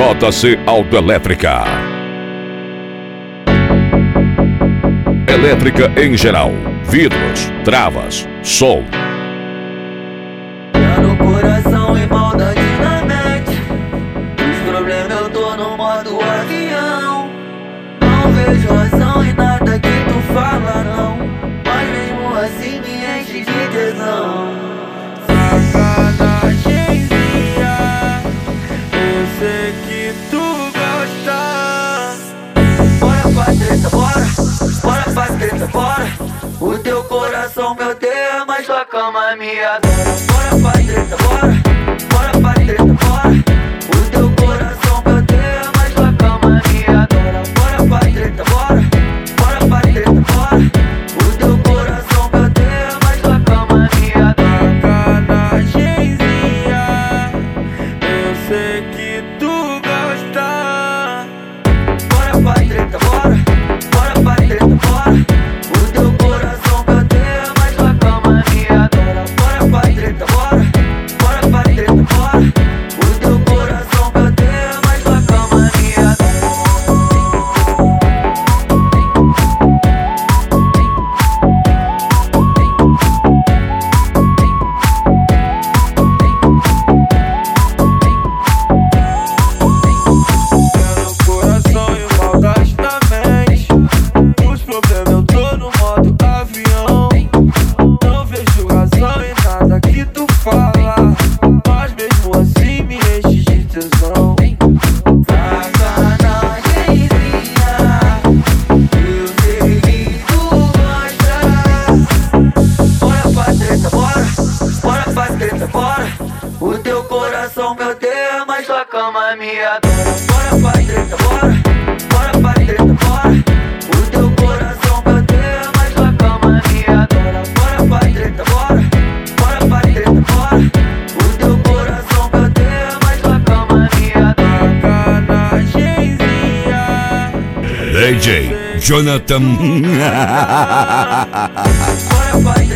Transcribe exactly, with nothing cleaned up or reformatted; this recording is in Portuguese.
J C Autoelétrica. Elétrica em geral, vidros, travas, som. No coração e maldade na mente. Os problemas eu tô no modo avião. Não vejo razão em nada que tu fala não, mas mesmo assim me enche de tesão. Sacanagemzinha, eu sei que tu gosta. Bora pra treta, bora, bora pra treta, bora. O teu coração me odeia, mas tua cama me adora. Bora pra treta, bora, bora pra treta, bora. O teu coração me odeia, mas tua cama me adora. Bora pra treta, bora, bora pra treta, bora. O teu coração me odeia, mas tua cama me adora. Sacanagemzinha, eu sei que tu gosta. Bora pra treta, bora, bora pra treta, bora. O teu coração me odeia, mas tua cama me adora. Bora pra treta, bora, bora pra treta, bora. O teu coração me odeia, mas tua cama me adora. No coração e maldade na mente. Os problemas eu tô no modo avião. Não vejo razão em nada que tu fala, mas mesmo assim me enche de tesão. Sacanagemzinha, eu sei que tu gosta. Bora pra treta, bora, bora pra treta, bora. O teu coração me odeia, mas tua cama me adora. Bora pra treta, bora, bora pra treta, bora. O teu coração me odeia, mas tua cama me adora. Bora pra treta, bora, bora pra treta, bora. O teu coração me odeia, mas tua cama me adora. Sacanagemzinha, D J Jonathan. Bora pra